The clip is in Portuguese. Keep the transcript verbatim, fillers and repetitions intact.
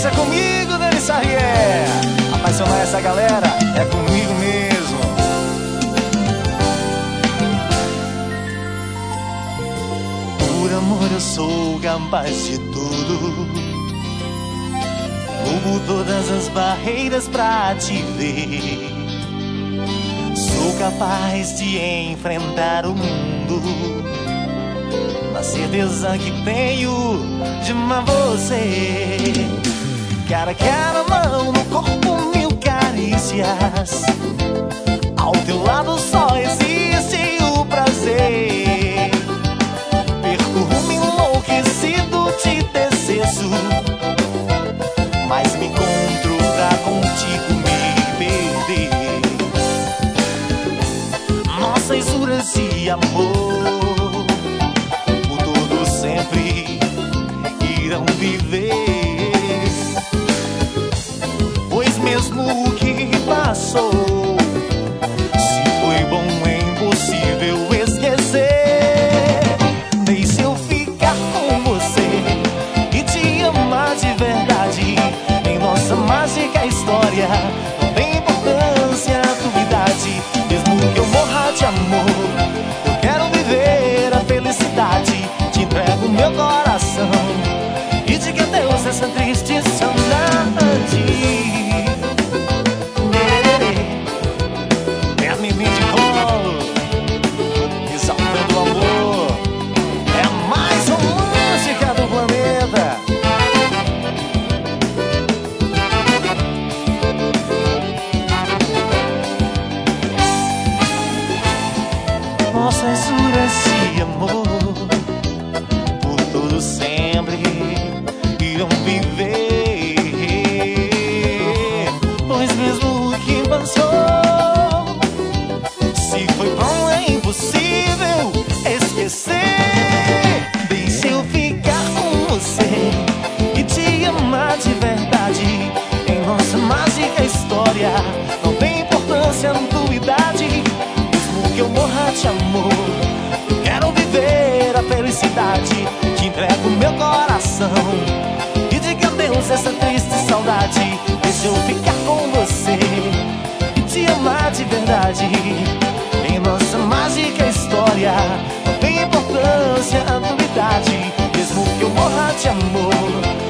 Deixa comigo, Dani Sarrier. Apaixonar essa galera é comigo mesmo. Por amor eu sou capaz de tudo. Movo todas as barreiras pra te ver. Sou capaz de enfrentar o mundo, na certeza que tenho de amar você. Cara a cara, mão no corpo, mil carícias. Ao teu lado só existe o prazer. Perco-me enlouquecido de desejo, mas me encontro pra contigo me perder. Nossas juras de amor por todo sempre irão viver. Pois mesmo o que passou, se foi bom é impossível esquecer. Deixa eu ficar com você e te amar de verdade. Em nossa mágica história não tem importância a tua idade. Mesmo que eu morra de amor, eu quero viver a felicidade. Te entrego meu coração e diga adeus essa triste saudade. É a Mimi de colo, exaltando o amor. É a mais romântica do planeta. Nossas juras de amor por todo sempre irão viver. Pois mesmo o que passou, se foi bom é impossível esquecer. Deixa eu ficar com você e te amar de verdade. Em nossa mágica história não tem importância a tua idade. Mesmo que eu morra de amor, eu quero viver a felicidade. Te entrego meu coração e diga adeus essa triste saudade. Deixa eu ficar com você e te amar de verdade. Em nossa mágica história não tem importância a tua idade. Mesmo que eu morra de amor,